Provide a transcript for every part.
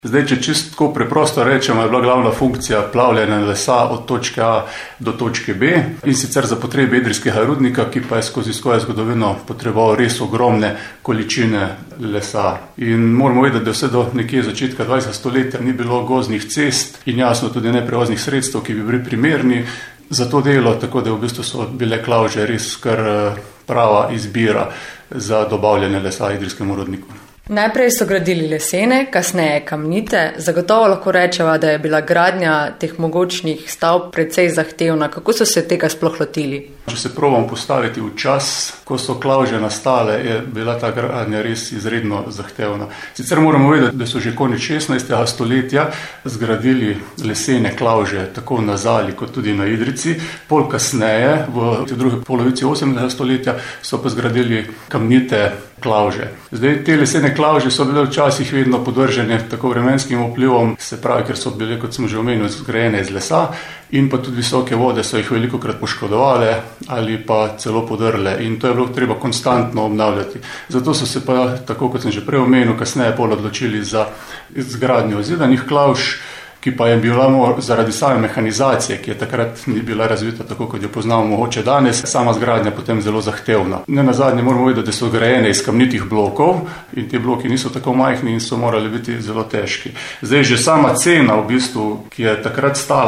Zdaj, če čisto preprosto rečemo, je bila glavna funkcija plavljanja lesa od točke A do točke B in sicer za potrebe idrijskega rudnika, ki pa je skozi svojo zgodovino potreboval res ogromne količine lesa. In moramo vedeti, da vse do nekje začetka 20. stoletja ni bilo gozdnih cest in jasno tudi ne prevoznih sredstev, ki bi bili primerni za to delo, tako da v bistvu so bile klavže res kar prava izbira za dobavljanje lesa idrijskemu rudniku. Najprej so gradili lesene, kasneje kamnite. Zagotovo lahko rečeva, da je bila gradnja teh mogočnih stavb precej zahtevna. Kako so se tega sploh lotili? Če se probam postaviti v čas, ko so klavže nastale, je bila ta gradnja res izredno zahtevna. Sicer moramo vedeti, da so že konec 16. stoletja zgradili lesene klavže tako na Zali kot tudi na Idrijci. Pol kasneje, v drugi polovici 18. stoletja, so pa zgradili kamnite klavže. Zdaj, te lesene klavže so bile včasih vedno podvržene tako vremenskim vplivom, se pravi, ker so bile, kot smo že omenili, zgrajene iz lesa in pa tudi visoke vode so jih velikokrat poškodovale ali pa celo podrle in to je bilo treba konstantno obnavljati. Zato so se pa, tako kot sem že prej omenil, kasneje pol odločili za izgradnjo zidanih klavž, ki pa je bila zaradi same mehanizacije, ki je takrat ni bila razvita tako, kot jo poznamo mogoče danes, sama zgradnja potem zelo zahtevna. Nenazadnje moramo vedeti, da so grajene iz kamnitih blokov in ti bloki niso tako majhni in so morali biti zelo težki. Zdaj že sama cena v bistvu, ki je takrat stala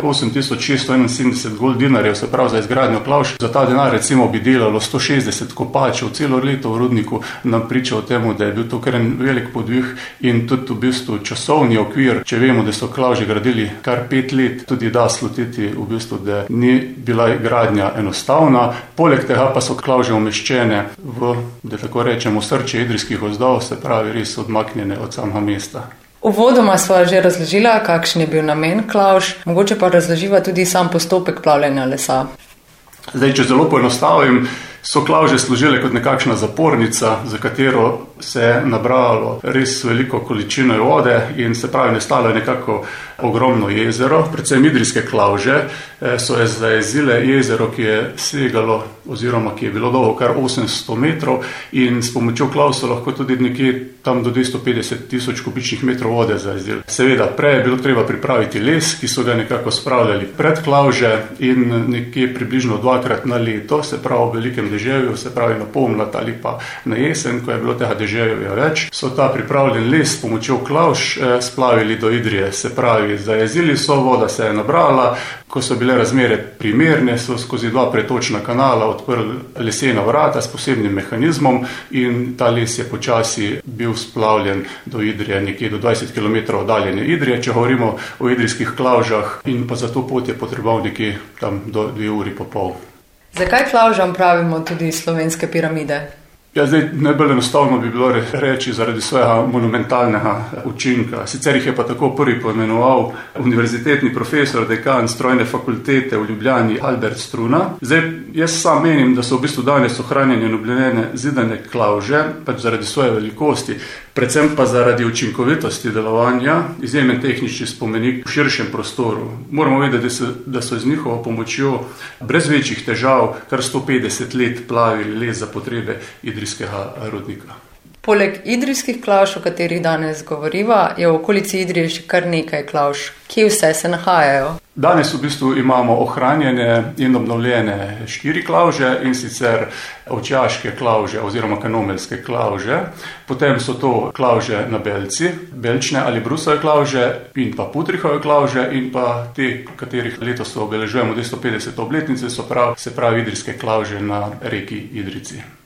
8671 gold dinarjev, se pravi za izgradnjo klavž, za ta denar recimo bi delalo 160 kopačev celo leto v rudniku, nam priča o tem, da je bil to kar en velik podvig in tudi v bistvu časovni okvir, če vemo, da so klavže gradili kar 5 let, tudi da slutiti v bistvu, da ni bila gradnja enostavna. Poleg tega pa so klavže umeščene v, da tako rečemo, srčje idrijskih gozdov, se pravi res odmaknjene od samega mesta. Uvodoma sva že razložila, kakšen je bil namen klavž, mogoče pa razloživa tudi sam postopek plavljanja lesa. Zdaj, če zelo poenostavim, so klavže služile kot nekakšna zapornica, za katero se je nabralo res veliko količino vode in se pravi nastalo je nekako ogromno jezero. Predvsem idrijske klavže so zajezile jezero, ki je segalo oziroma ki je bilo dolgo kar 800 metrov in s pomočjo klavž so lahko tudi nekje tam do 250 tisoč kubičnih metrov vode zajezili. Seveda, prej je bilo treba pripraviti les, ki so ga nekako spravljali pred klavže in nekje približno 2-krat na leto, se pravi v velikem deževju, se pravi na pomlad ali pa na jesen, ko je bilo tega deževja več, so ta pripravljen les s pomočjo klavž splavili do Idrije, se pravi, zajezili so, voda se je nabrala, ko so bile razmere primerne, so skozi 2 pretočna kanala odprli lesena vrata s posebnim mehanizmom in ta les je počasi bil splavljen do Idrije, nekje do 20 km oddaljene Idrije, če govorimo o idrijskih klavžah, in pa za to pot je potreboval nekje tam do 2 uri pa pol. Zakaj klavžam pravimo tudi slovenske piramide? Ja, zdaj najbolj enostavno bi bilo reči zaradi svojega monumentalnega učinka. Sicer jih je pa tako prvi poimenoval univerzitetni profesor, dekan strojne fakultete v Ljubljani Albert Struna. Zdaj, jaz sam menim, da so v bistvu danes ohranjene in obnovljene zidane klavže, pač zaradi svoje velikosti, predvsem pa zaradi učinkovitosti delovanja, izjemen tehnični spomenik v širšem prostoru. Moramo vedeti, da so z njihovo pomočjo brez večjih težav kar 150 let plavili les za potrebe idrijskega rudnika. Poleg idrijskih klavž, o katerih danes govoriva, je v okolici Idrije še kar nekaj klavž. Kje vse se nahajajo? Danes v bistvu imamo ohranjene in obnovljene 4 klavže, in sicer ovčjaške klavže oziroma kanomeljske klavže. Potem so to klavže na Belci, belčne ali brusove klavže in pa putrihove klavže in pa te, katerih letos obeležujemo 250. obletnice, se pravi idrijske klavže na reki Idrijci.